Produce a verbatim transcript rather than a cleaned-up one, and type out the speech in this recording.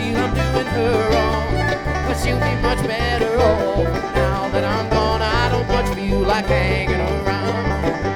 feel I'm doing her wrong. But she'll be much better off now that I'm gone. I don't much feel like hanging around.